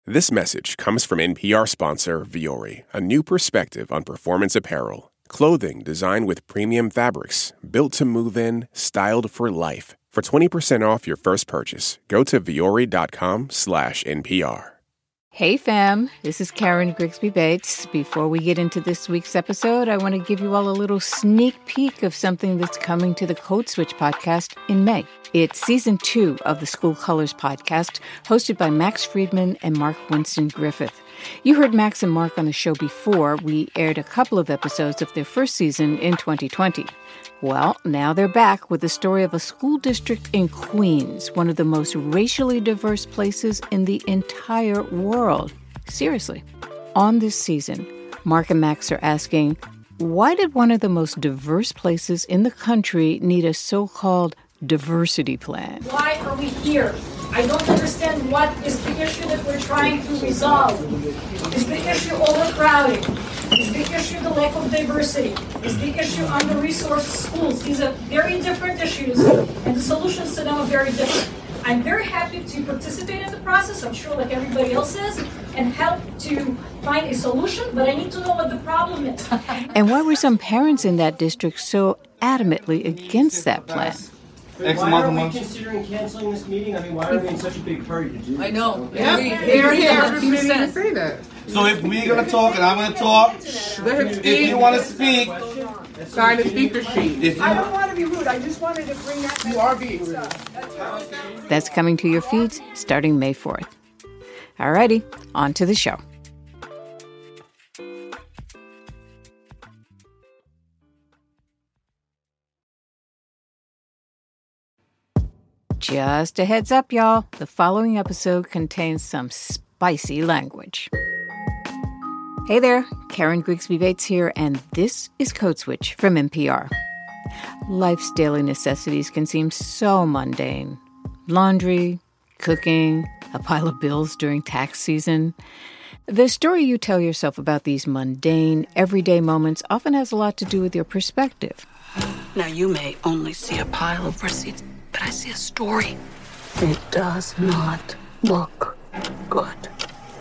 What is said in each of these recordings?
This message comes from NPR sponsor Vuori, a new perspective on performance apparel. Clothing designed with premium fabrics, built to move in, styled for life. For 20% off your first purchase, go to vuori.com/NPR. Hey fam, this is Karen Grigsby Bates. Before we get into this week's episode, I want to give you all a little sneak peek of something that's coming to the Code Switch podcast in May. It's season 2 of the School Colors podcast, hosted by Max Friedman and Mark Winston Griffith. You heard Max and Mark on the show before. We aired a couple of episodes of their first season in 2020. Well, now they're back with the story of a school district in Queens, one of the most racially diverse places in the entire world. Seriously. On this season, Mark and Max are asking, why did one of the most diverse places in the country need a so-called diversity plan? Why are we here? I don't understand what is the issue that we're trying to resolve. Is the issue overcrowding? Is the issue the lack of diversity? Is the issue under-resourced schools? These are very different issues, and the solutions to them are very different. I'm very happy to participate in the process, I'm sure like everybody else is, and help to find a solution, but I need to know what the problem is. And why were some parents in that district so adamantly against that plan? Why are we considering canceling this meeting? I mean, why are we in such a big hurry to do this? I know. Yeah, they're here to say that. So if we're going to talk and I'm going to talk, if you want to speak, sign the speaker sheet. I don't want to be rude. I just wanted to bring that. You are being rude. That's coming to your feeds starting May 4th. Alrighty, on to the show. Just a heads up, y'all. The following episode contains some spicy language. Hey there, Karen Grigsby Bates here, and this is Code Switch from NPR. Life's daily necessities can seem so mundane. Laundry, cooking, a pile of bills during tax season. The story you tell yourself about these mundane, everyday moments often has a lot to do with your perspective. Now, you may only see a pile of receipts, but I see a story. It does not look good.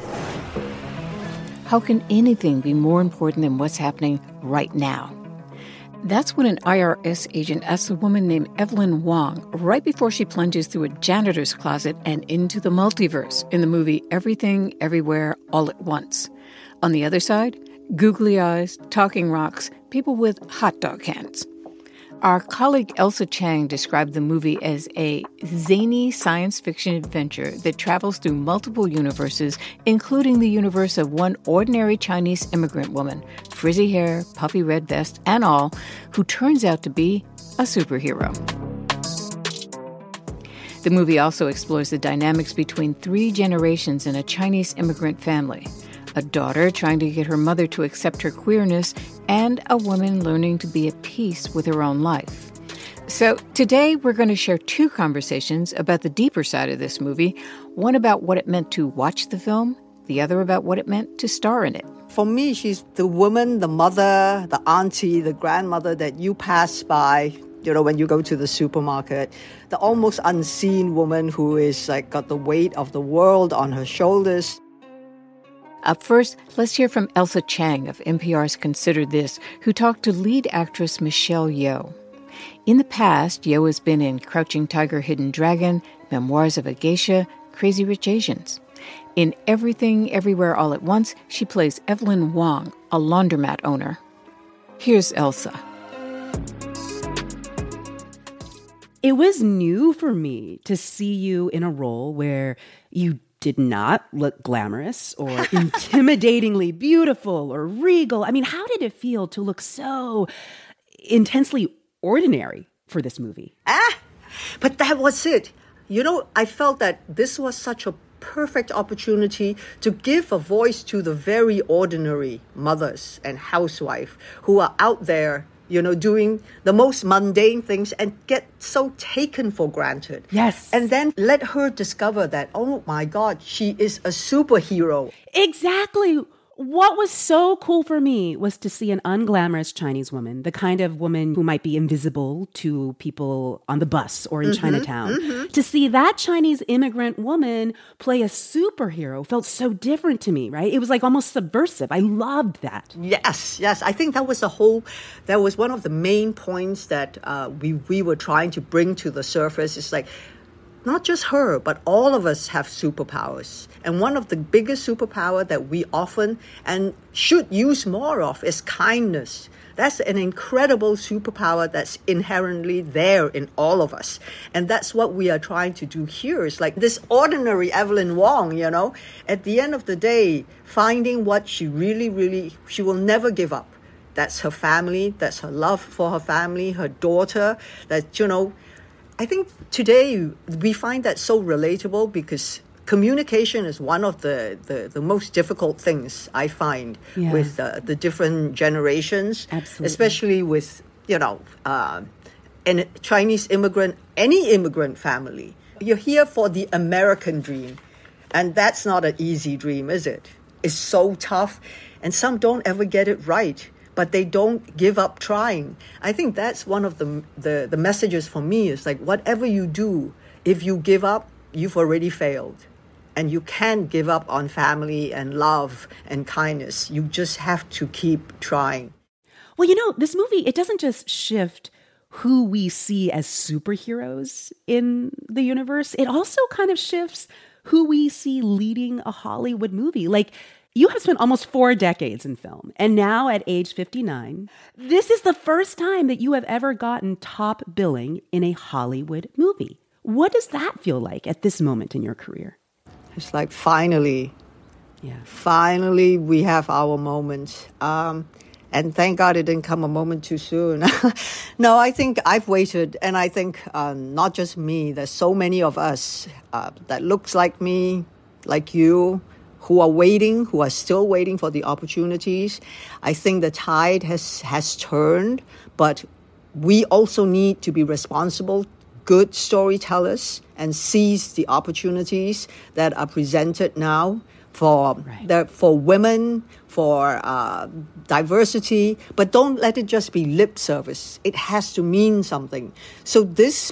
How can anything be more important than what's happening right now? That's what an IRS agent asks a woman named Evelyn Wong right before she plunges through a janitor's closet and into the multiverse in the movie Everything, Everywhere, All at Once. On the other side, googly eyes, talking rocks, people with hot dog hands. Our colleague Elsa Chang described the movie as a zany science fiction adventure that travels through multiple universes, including the universe of one ordinary Chinese immigrant woman, frizzy hair, puffy red vest, and all, who turns out to be a superhero. The movie also explores the dynamics between 3 generations in a Chinese immigrant family. A daughter trying to get her mother to accept her queerness, and a woman learning to be at peace with her own life. So today we're going to share 2 conversations about the deeper side of this movie, one about what it meant to watch the film, the other about what it meant to star in it. For me, she's the woman, the mother, the auntie, the grandmother that you pass by, when you go to the supermarket. The almost unseen woman who is like got the weight of the world on her shoulders. Up first, let's hear from Elsa Chang of NPR's Consider This, who talked to lead actress Michelle Yeoh. In the past, Yeoh has been in Crouching Tiger, Hidden Dragon, Memoirs of a Geisha, Crazy Rich Asians. In Everything, Everywhere, All at Once, she plays Evelyn Wong, a laundromat owner. Here's Elsa. It was new for me to see you in a role where you did not look glamorous or intimidatingly beautiful or regal. I mean, how did it feel to look so intensely ordinary for this movie? But that was it. I felt that this was such a perfect opportunity to give a voice to the very ordinary mothers and housewives who are out there doing the most mundane things and get so taken for granted. Yes. And then let her discover that, oh my God, she is a superhero. Exactly. What was so cool for me was to see an unglamorous Chinese woman, the kind of woman who might be invisible to people on the bus or in Chinatown. To see that Chinese immigrant woman play a superhero felt so different to me, right? It was like almost subversive. I loved that. Yes. I think that was one of the main points that we were trying to bring to the surface. It's like, not just her, but all of us have superpowers. And one of the biggest superpower that we often and should use more of is kindness. That's an incredible superpower that's inherently there in all of us. And that's what we are trying to do here. It's like this ordinary Evelyn Wong, at the end of the day, finding what she she will never give up. That's her family. That's her love for her family, her daughter. I think today we find that so relatable because communication is one of the most difficult things I find with the different generations. Absolutely. Especially with, a Chinese immigrant, any immigrant family. You're here for the American dream. And that's not an easy dream, is it? It's so tough. And some don't ever get it right. But they don't give up trying. I think that's one of the messages for me is like, whatever you do, if you give up, you've already failed. And you can't give up on family and love and kindness. You just have to keep trying. Well, this movie, it doesn't just shift who we see as superheroes in the universe. It also kind of shifts who we see leading a Hollywood movie. Like, you have spent almost 4 decades in film, and now at age 59, this is the first time that you have ever gotten top billing in a Hollywood movie. What does that feel like at this moment in your career? It's like finally we have our moment. And thank God it didn't come a moment too soon. No, I think I've waited, and I think not just me, there's so many of us that looks like me, like you, who are still waiting for the opportunities. I think the tide has turned, but we also need to be responsible, good storytellers, and seize the opportunities that are presented now for women, for diversity, but don't let it just be lip service. It has to mean something. So this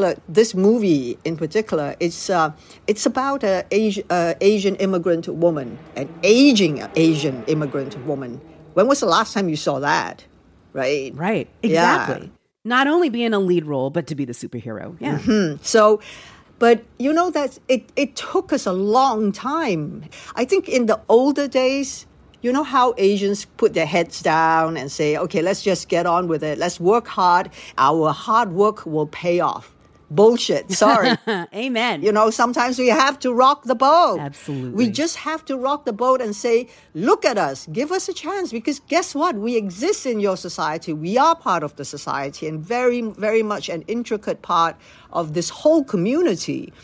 movie in particular, it's about an Asian immigrant woman, an aging Asian immigrant woman. When was the last time you saw that? Right? Right. Exactly. Yeah. Not only be in a lead role, but to be the superhero. Yeah. Mm-hmm. So, but that it took us a long time. I think in the older days, you know how Asians put their heads down and say, okay, let's just get on with it. Let's work hard. Our hard work will pay off. Bullshit. Sorry. Amen. Sometimes we have to rock the boat. Absolutely. We just have to rock the boat and say, look at us. Give us a chance. Because guess what? We exist in your society. We are part of the society and very, very much an intricate part of this whole community.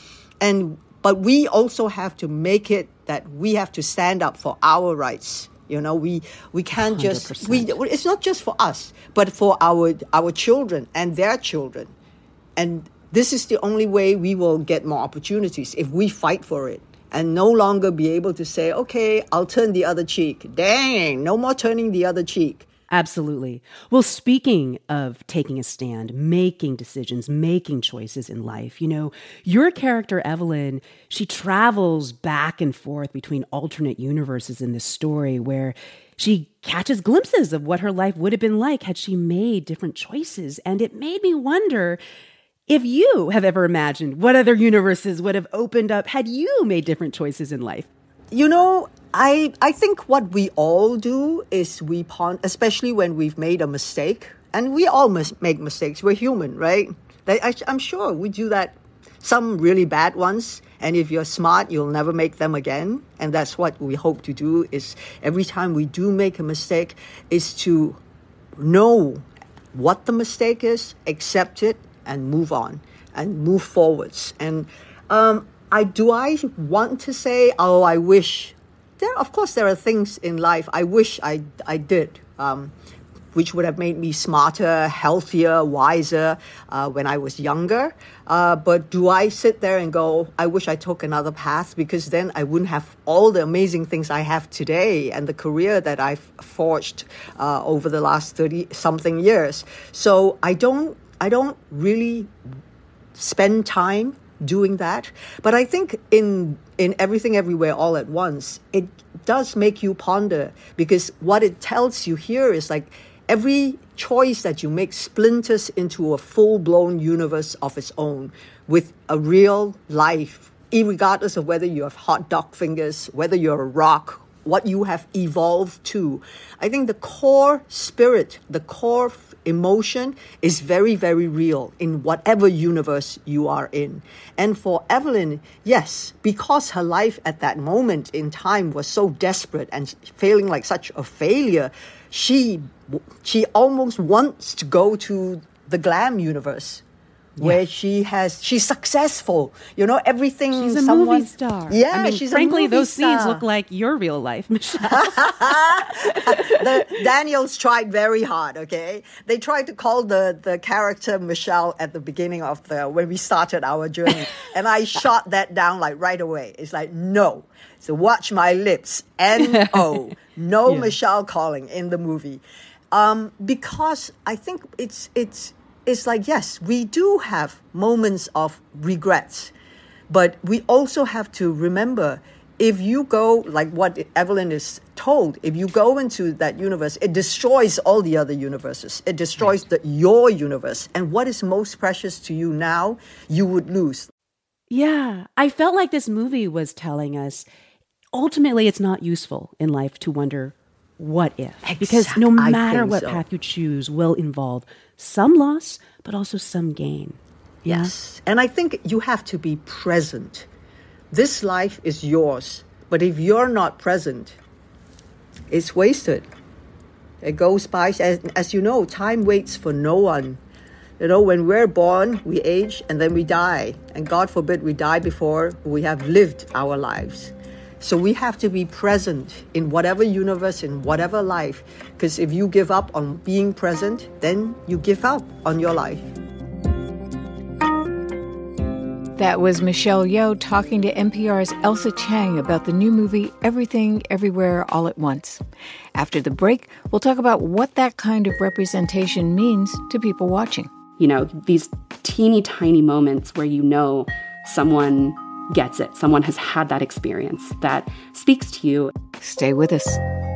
But we also have to make it that we have to stand up for our rights. We can't 100%. It's not just for us, but for our children and their children. And this is the only way we will get more opportunities if we fight for it and no longer be able to say, okay, I'll turn the other cheek. Dang, no more turning the other cheek. Absolutely. Well, speaking of taking a stand, making decisions, making choices in life, your character, Evelyn, she travels back and forth between alternate universes in this story where she catches glimpses of what her life would have been like had she made different choices. And it made me wonder if you have ever imagined what other universes would have opened up had you made different choices in life. I think what we all do is we ponder, especially when we've made a mistake. And we all must make mistakes. We're human, right? I'm sure we do that, some really bad ones. And if you're smart, you'll never make them again. And that's what we hope to do is every time we do make a mistake is to know what the mistake is, accept it, and move on and move forwards. And I want to say, I wish. Of course, there are things in life I wish I did. which would have made me smarter, healthier, wiser when I was younger. But do I sit there and go, I wish I took another path, because then I wouldn't have all the amazing things I have today and the career that I've forged over the last 30-something years. So I don't really spend time doing that. But I think in Everything Everywhere All at Once, it does make you ponder, because what it tells you here is like every choice that you make splinters into a full-blown universe of its own with a real life, irregardless of whether you have hot dog fingers, whether you're a rock, what you have evolved to. I think the core spirit, the core emotion is very, very real in whatever universe you are in. And for Evelyn, yes, because her life at that moment in time was so desperate and feeling like such a failure, she almost wants to go to the glam universe, where she's successful. You know, everything. She's a movie star. Yeah, I mean, she's frankly, a movie those star. scenes look like your real life, Michelle. Daniels tried very hard, okay? They tried to call the character Michelle at the beginning of when we started our journey. And I shot that down like right away. It's like, no. So watch my lips. N-O. No yeah. Michelle calling in the movie. Because I think it's like, yes, we do have moments of regrets, but we also have to remember, if you go, like what Evelyn is told, if you go into that universe, it destroys all the other universes. It destroys your universe. And what is most precious to you now, you would lose. Yeah, I felt like this movie was telling us, ultimately, it's not useful in life to wonder, what if? Because no matter what path you choose will involve some loss, but also some gain. Yes. And I think you have to be present. This life is yours. But if you're not present, it's wasted. It goes by. As you know, time waits for no one. You know, when we're born, we age and then we die. And God forbid we die before we have lived our lives. So we have to be present in whatever universe, in whatever life. Because if you give up on being present, then you give up on your life. That was Michelle Yeoh talking to NPR's Elsa Chang about the new movie Everything Everywhere All at Once. After the break, we'll talk about what that kind of representation means to people watching. You know, these teeny tiny moments where you know someone gets it. Someone has had that experience that speaks to you. Stay with us.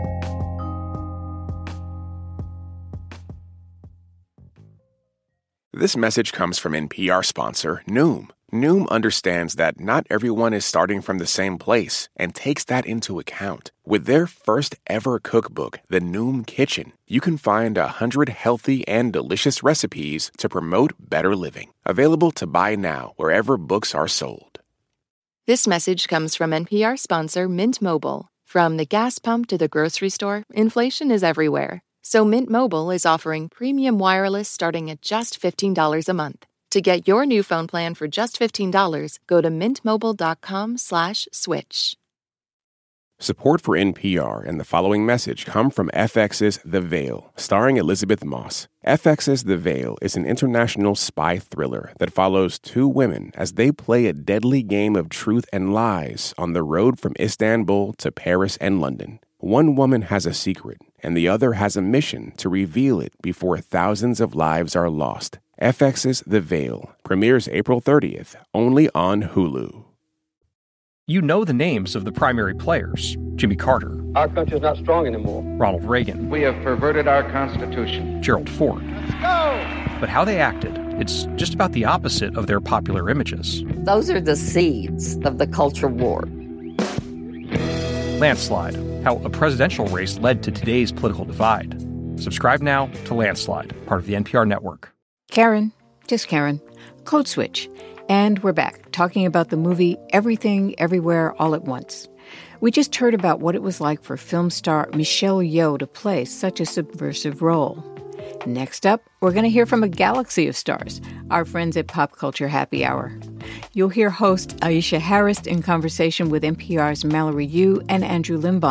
This message comes from NPR sponsor Noom. Noom understands that not everyone is starting from the same place and takes that into account. With their first ever cookbook, The Noom Kitchen, you can find 100 healthy and delicious recipes to promote better living. Available to buy now wherever books are sold. This message comes from NPR sponsor Mint Mobile. From the gas pump to the grocery store, inflation is everywhere. So Mint Mobile is offering premium wireless starting at just $15 a month. To get your new phone plan for just $15, go to mintmobile.com/switch. Support for NPR and the following message come from FX's The Veil, starring Elizabeth Moss. FX's The Veil is an international spy thriller that follows two women as they play a deadly game of truth and lies on the road from Istanbul to Paris and London. One woman has a secret, and the other has a mission to reveal it before thousands of lives are lost. FX's The Veil premieres April 30th, only on Hulu. You know the names of the primary players. Jimmy Carter. Our country's not strong anymore. Ronald Reagan. We have perverted our Constitution. Gerald Ford. Let's go! But how they acted, it's just about the opposite of their popular images. Those are the seeds of the culture war. Landslide, how a presidential race led to today's political divide. Subscribe now to Landslide, part of the NPR network. Karen, just Karen, Code Switch. And we're back, talking about the movie Everything Everywhere All at Once. We just heard about what it was like for film star Michelle Yeoh to play such a subversive role. Next up, we're going to hear from a galaxy of stars, our friends at Pop Culture Happy Hour. You'll hear host Aisha Harris in conversation with NPR's Mallory Yu and Andrew Limbong.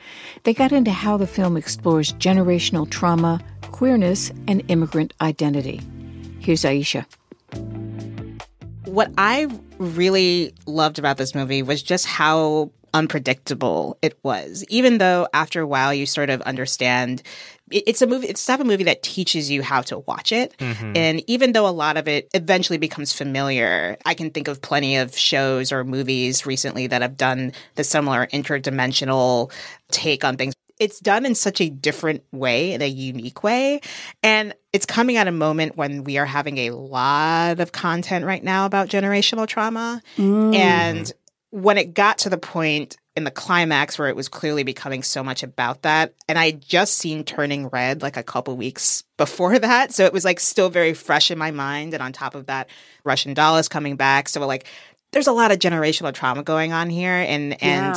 They got into how the film explores generational trauma, queerness, and immigrant identity. Here's Aisha. What I really loved about this movie was just how unpredictable it was. Even though after a while you sort of understand it's the type of movie that teaches you how to watch it. Mm-hmm. And even though a lot of it eventually becomes familiar, I can think of plenty of shows or movies recently that have done the similar interdimensional take on things. It's done in such a different way, in a unique way. And it's coming at a moment when we are having a lot of content right now about generational trauma. And when it got to the point in the climax where it was clearly becoming so much about that, and I had just seen Turning Red like a couple weeks before that, so it was like still very fresh in my mind. And on top of that, Russian Doll is coming back, so like there's a lot of generational trauma going on here, and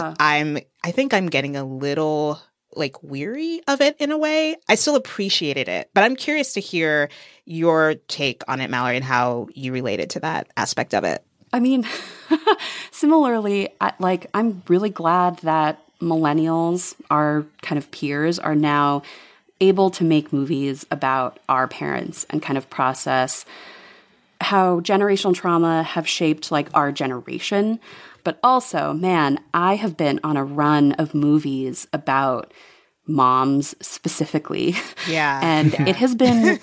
I think I'm getting a little like weary of it in a way. I still appreciated it, but I'm curious to hear your take on it, Mallory, and how you related to that aspect of it. I mean, similarly, I'm really glad that millennials, our kind of peers, are now able to make movies about our parents and kind of process how generational trauma have shaped like our generation. But also, man, I have been on a run of movies about moms specifically. Yeah. And it has been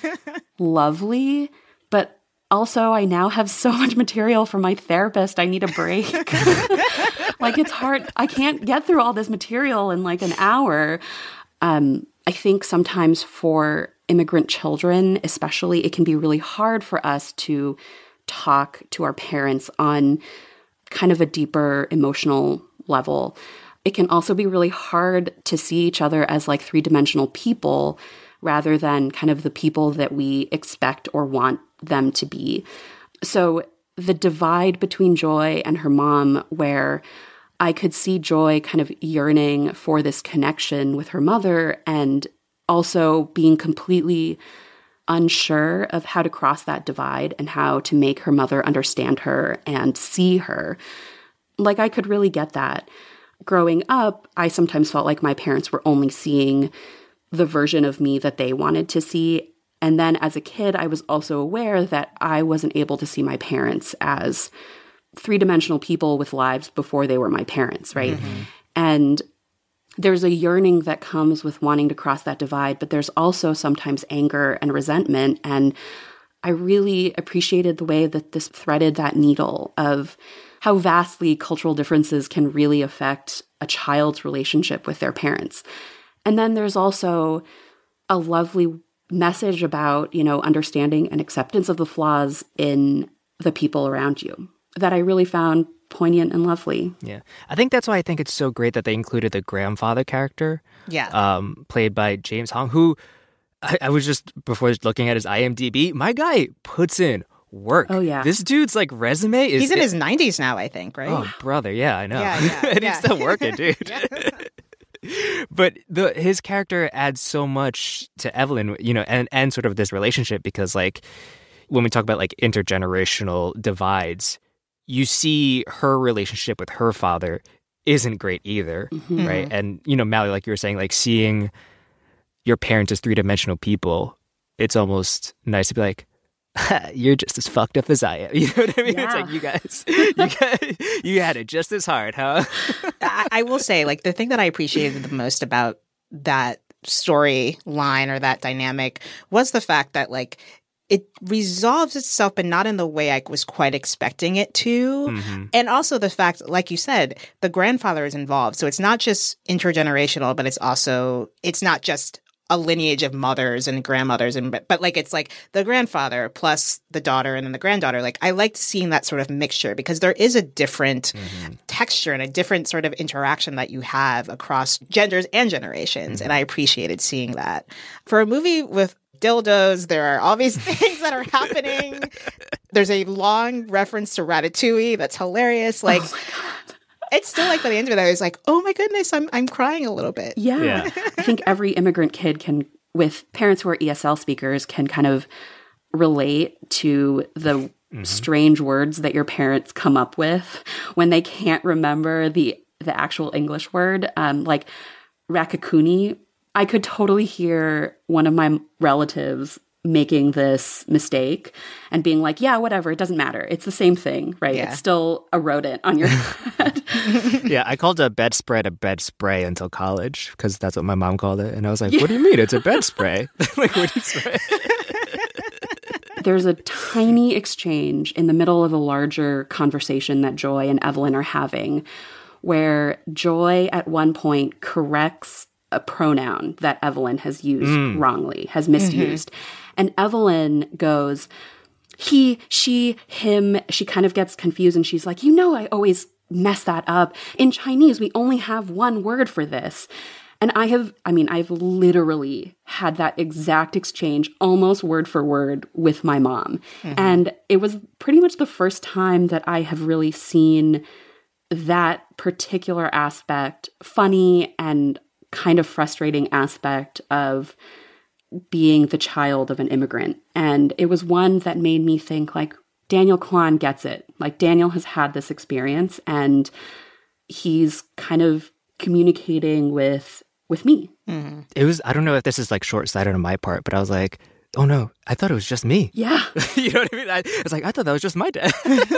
lovely, but also, I now have so much material from my therapist. I need a break. Like, it's hard. I can't get through all this material in like an hour. I think sometimes for immigrant children, especially, it can be really hard for us to talk to our parents on kind of a deeper emotional level. It can also be really hard to see each other as like three-dimensional people rather than kind of the people that we expect or want them to be. So the divide between Joy and her mom, where I could see Joy kind of yearning for this connection with her mother and also being completely unsure of how to cross that divide and how to make her mother understand her and see her. Like, I could really get that. Growing up, I sometimes felt like my parents were only seeing the version of me that they wanted to see. And then as a kid, I was also aware that I wasn't able to see my parents as three-dimensional people with lives before they were my parents, right? Mm-hmm. And there's a yearning that comes with wanting to cross that divide, but there's also sometimes anger and resentment. And I really appreciated the way that this threaded that needle of how vastly cultural differences can really affect a child's relationship with their parents. And then there's also a lovely message about, understanding and acceptance of the flaws in the people around you that I really found poignant and lovely. Yeah. I think that's why I think it's so great that they included the grandfather character. Yeah. Played by James Hong, who I was just, before looking at his IMDb, my guy puts in work. Oh, yeah. This dude's like resume is... He's in his 90s now, I think, right? Oh, brother. Yeah, I know. Yeah, and he's still working, dude. But his character adds so much to Evelyn, and sort of this relationship, because like when we talk about like intergenerational divides, you see her relationship with her father isn't great either, right? And, Mallory, like you were saying, like seeing your parents as three-dimensional people, it's almost nice to be like, you're just as fucked up as I am. You know what I mean? Yeah. It's like, you had it just as hard, huh? I will say, like, the thing that I appreciated the most about that storyline or that dynamic was the fact that, like, it resolves itself, but not in the way I was quite expecting it to. Mm-hmm. And also the fact, like you said, the grandfather is involved. So it's not just intergenerational, but it's not just a lineage of mothers and grandmothers, but like it's like the grandfather plus the daughter and then the granddaughter. Like, I liked seeing that sort of mixture because there is a different texture and a different sort of interaction that you have across genders and generations. And I appreciated seeing that. For a movie with dildos, there are all these things that are happening. There's a long reference to Ratatouille that's hilarious. Like, it's still like by the end of it, I was like, oh my goodness, I'm crying a little bit. Yeah. I think every immigrant kid can, with parents who are ESL speakers, can kind of relate to the strange words that your parents come up with when they can't remember the actual English word. Like, Rakakuni, I could totally hear one of my relatives making this mistake and being like, yeah, whatever, it doesn't matter. It's the same thing, right? Yeah. It's still a rodent on your head. Yeah, I called a bedspread a bed spray until college because that's what my mom called it. And I was like, what do you mean? It's a bed spray. Like, what do you spray? There's a tiny exchange in the middle of a larger conversation that Joy and Evelyn are having where Joy at one point corrects a pronoun that Evelyn has used wrongly, has misused. And Evelyn goes, he, she, him. She kind of gets confused and she's like, I always mess that up. In Chinese, we only have one word for this. And I've literally had that exact exchange almost word for word with my mom. And it was pretty much the first time that I have really seen that particular aspect, funny and kind of frustrating aspect of being the child of an immigrant. And it was one that made me think like, Daniel Kwan gets it. Like Daniel has had this experience and he's kind of communicating with me. It was, I don't know if this is like short-sighted on my part, but I was like, oh no, I thought it was just me. Yeah. You know what I mean? I was like, I thought that was just my dad.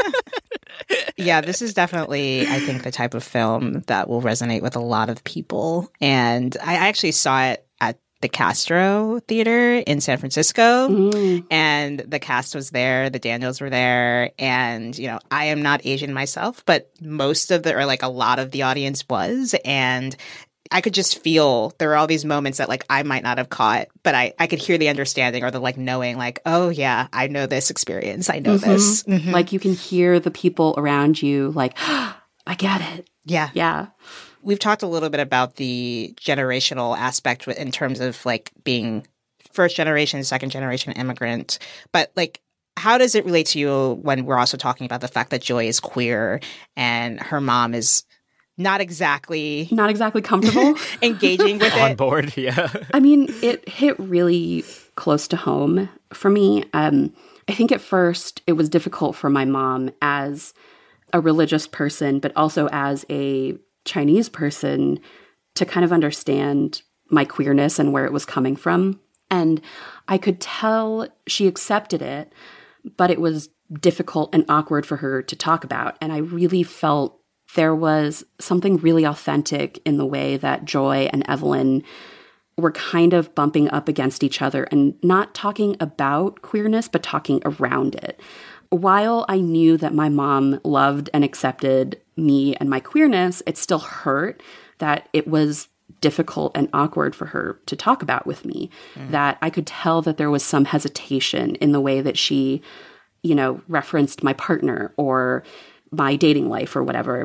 Yeah, this is definitely, I think, the type of film that will resonate with a lot of people. And I actually saw it at the Castro Theater in San Francisco. And the cast was there, the Daniels were there. And, I am not Asian myself, but most of a lot of the audience was. And I could just feel there were all these moments that like I might not have caught, but I could hear the understanding or the like knowing like, oh yeah, I know this experience. I know this. Like you can hear the people around you like, oh, I get it. Yeah. Yeah. We've talked a little bit about the generational aspect in terms of like being first generation, second generation immigrant, but like, how does it relate to you when we're also talking about the fact that Joy is queer and her mom is not exactly comfortable engaging with it. On board, yeah. I mean, it hit really close to home for me. I think at first it was difficult for my mom as a religious person, but also as a Chinese person to kind of understand my queerness and where it was coming from. And I could tell she accepted it, but it was difficult and awkward for her to talk about. And I really felt there was something really authentic in the way that Joy and Evelyn were kind of bumping up against each other and not talking about queerness, but talking around it. While I knew that my mom loved and accepted me and my queerness, it still hurt that it was difficult and awkward for her to talk about with me, that I could tell that there was some hesitation in the way that she, referenced my partner or my dating life or whatever.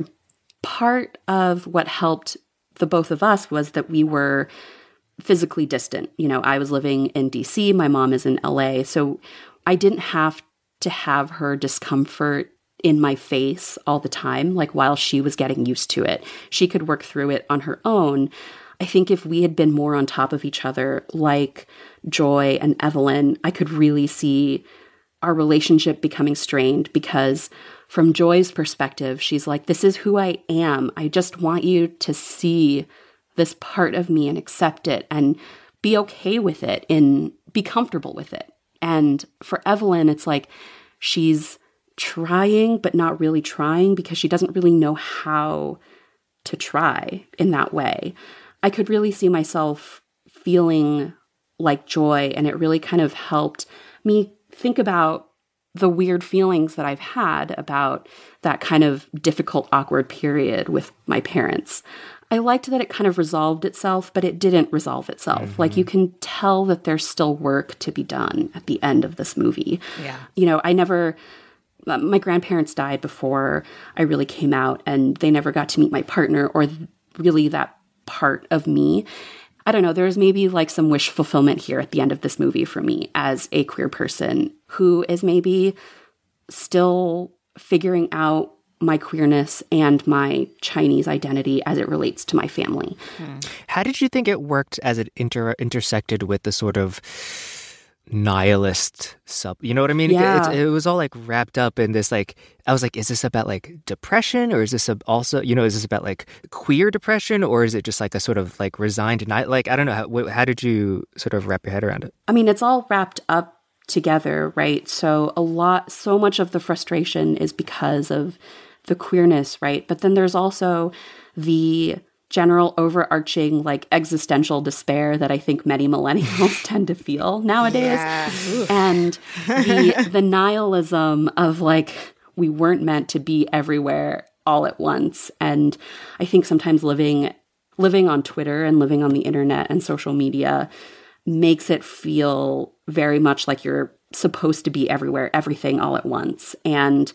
Part of what helped the both of us was that we were physically distant. I was living in DC, my mom is in LA, so I didn't have to have her discomfort in my face all the time, like while she was getting used to it. She could work through it on her own. I think if we had been more on top of each other, like Joy and Evelyn, I could really see our relationship becoming strained because from Joy's perspective, she's like, this is who I am. I just want you to see this part of me and accept it and be okay with it and be comfortable with it. And for Evelyn, it's like she's trying, but not really trying because she doesn't really know how to try in that way. I could really see myself feeling like Joy, and it really kind of helped me think about the weird feelings that I've had about that kind of difficult, awkward period with my parents. I liked that it kind of resolved itself, but it didn't resolve itself. Like you can tell that there's still work to be done at the end of this movie. Yeah. My grandparents died before I really came out, and they never got to meet my partner or really that part of me. I don't know, there's maybe like some wish fulfillment here at the end of this movie for me as a queer person who is maybe still figuring out my queerness and my Chinese identity as it relates to my family. How did you think it worked as it intersected with the sort of nihilist you know what I mean? Yeah. It was all like wrapped up in this, like, I was like, is this about like depression, or is this also, you know, is this about like queer depression, or is it just like a sort of like resigned denial? Like, I don't know. How did you sort of wrap your head around it? I mean, it's all wrapped up together, right? So so much of the frustration is because of the queerness, right? But then there's also the general overarching like existential despair that I think many millennials tend to feel nowadays. Yeah. And the nihilism of like, we weren't meant to be everywhere all at once. And I think sometimes living on Twitter and living on the internet and social media makes it feel very much like you're supposed to be everywhere, everything all at once. And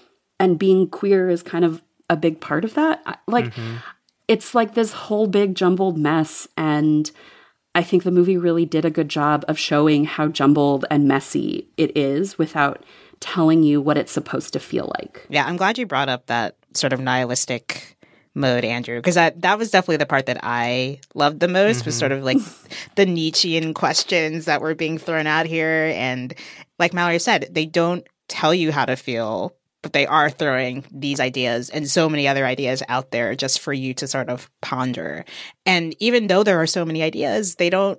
being queer is kind of a big part of that. Like, it's like this whole big jumbled mess, and I think the movie really did a good job of showing how jumbled and messy it is without telling you what it's supposed to feel like. Yeah, I'm glad you brought up that sort of nihilistic mode, Andrew, because that was definitely the part that I loved the most, was sort of like the Nietzschean questions that were being thrown out here. And like Mallory said, they don't tell you how to feel, but they are throwing these ideas and so many other ideas out there just for you to sort of ponder. And even though there are so many ideas,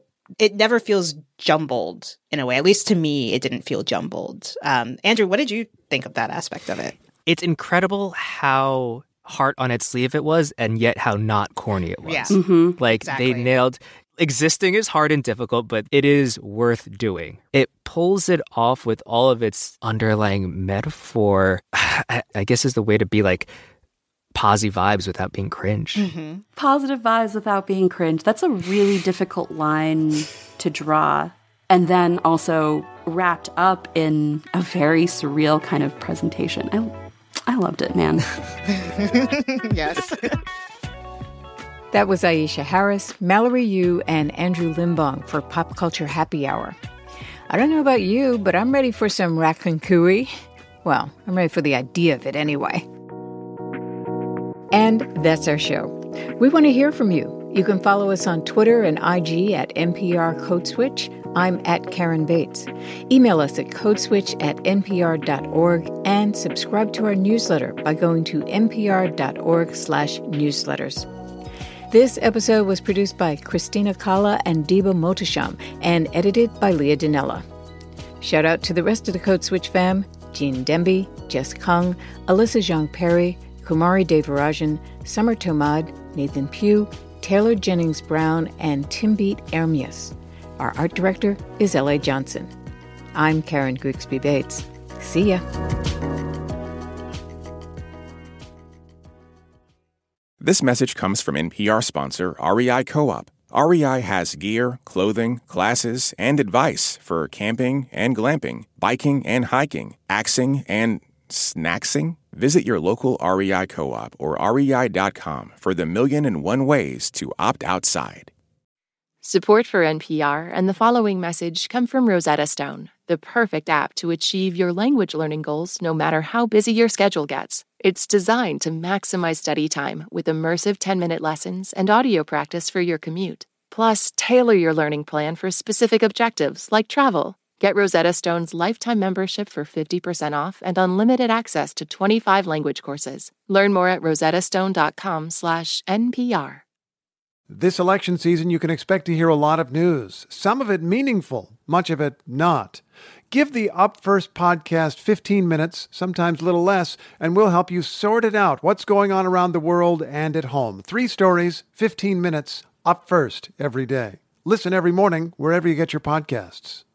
it never feels jumbled in a way. At least to me, it didn't feel jumbled. Andrew, what did you think of that aspect of it? It's incredible how heart on its sleeve it was, and yet how not corny it was. Yeah. Like, exactly. They nailed... Existing is hard and difficult, but it is worth doing. It pulls it off with all of its underlying metaphor, I guess is the way to be like positive vibes without being cringe. Positive vibes without being cringe. That's a really difficult line to draw. And then also wrapped up in a very surreal kind of presentation. I loved it, man. Yes. That was Aisha Harris, Mallory Yu, and Andrew Limbong for Pop Culture Happy Hour. I don't know about you, but I'm ready for some raconteur. Well, I'm ready for the idea of it anyway. And that's our show. We want to hear from you. You can follow us on Twitter and IG at NPR Code Switch. I'm at Karen Bates. Email us at codeswitch@npr.org and subscribe to our newsletter by going to npr.org/newsletters. This episode was produced by Christina Kala and Deba Motasham and edited by Leah Dinella. Shout out to the rest of the Code Switch fam: Jean Demby, Jess Kung, Alyssa Zhang Perry, Kumari Devarajan, Summer Tomad, Nathan Pugh, Taylor Jennings Brown, and Timbeat Ermias. Our art director is L.A. Johnson. I'm Karen Grigsby Bates. See ya. This message comes from NPR sponsor REI Co-op. REI has gear, clothing, classes, and advice for camping and glamping, biking and hiking, axing and snacksing. Visit your local REI Co-op or rei.com for the 1,000,001 ways to opt outside. Support for NPR and the following message come from Rosetta Stone, the perfect app to achieve your language learning goals no matter how busy your schedule gets. It's designed to maximize study time with immersive 10-minute lessons and audio practice for your commute. Plus, tailor your learning plan for specific objectives like travel. Get Rosetta Stone's lifetime membership for 50% off and unlimited access to 25 language courses. Learn more at rosettastone.com/NPR. This election season, you can expect to hear a lot of news, some of it meaningful, much of it not. Give the Up First podcast 15 minutes, sometimes a little less, and we'll help you sort it out. What's going on around the world and at home? 3 stories, 15 minutes, Up First every day. Listen every morning wherever you get your podcasts.